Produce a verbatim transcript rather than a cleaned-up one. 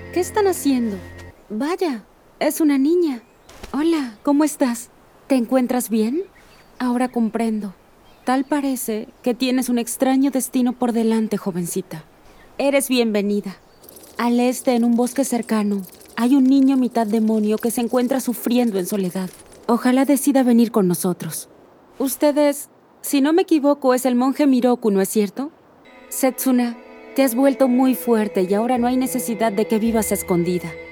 ¿Qué están haciendo? Vaya, es una niña. Hola, ¿cómo estás? ¿Te encuentras bien? Ahora comprendo. Tal parece que tienes un extraño destino por delante, jovencita. Eres bienvenida. Al este, en un bosque cercano, hay un niño mitad demonio que se encuentra sufriendo en soledad. Ojalá decida venir con nosotros. Ustedes, si no me equivoco, es el monje Miroku, ¿no es cierto? Setsuna, te has vuelto muy fuerte y ahora no hay necesidad de que vivas a escondida.